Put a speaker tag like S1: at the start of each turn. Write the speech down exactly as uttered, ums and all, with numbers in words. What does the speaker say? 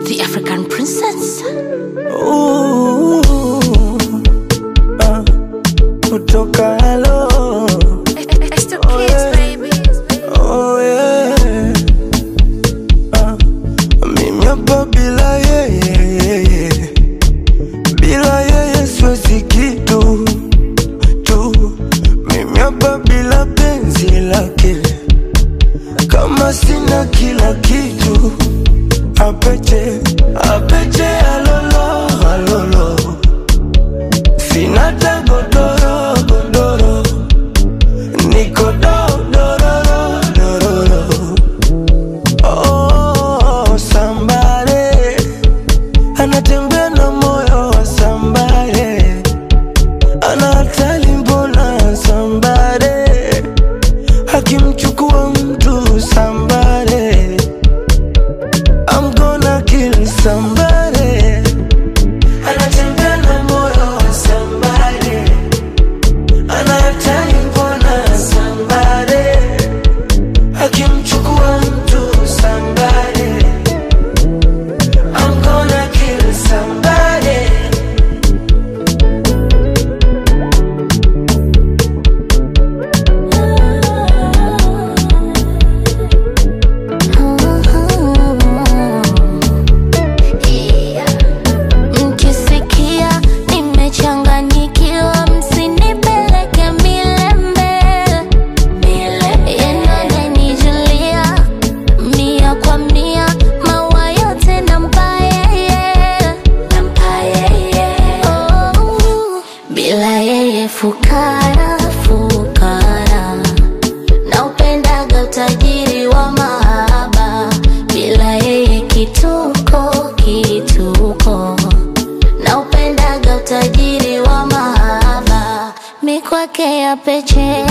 S1: The African princess.
S2: Ooh, uh, kutoka hello.
S1: It's the kids, oh, yeah. Baby.
S2: Oh yeah. Uh, mimi hapa bila yeye, bila yeye siwezi kitu tu. Mimi hapa bila penzi lake, kama sina kila kitu. Apeche, apeche alolo, alolo. Sina ta godoro, godoro. Niko do, dororo, dororo. Oh, somebody anatembea na moyo wa somebody. Anatali mbona somebody akimchukua mtu somebody. I'm gonna kill somebody. Anatembea na moyo wa somebody. Anataka mbona somebody akimchukua mtu somebody. I'm gonna kill somebody.
S1: Mkisikia nimechanganyikiwa, msinipeleke milembe. Yeye ananijulia mia kwa mia, maua yote nampa yeye. Oh, bila yeye fukara, fukara. Naupendaga utajiri wa mahaba, bila yeye kituko, kituko. Naupendaga utajiri wa mahaba, mi kwake ya peche.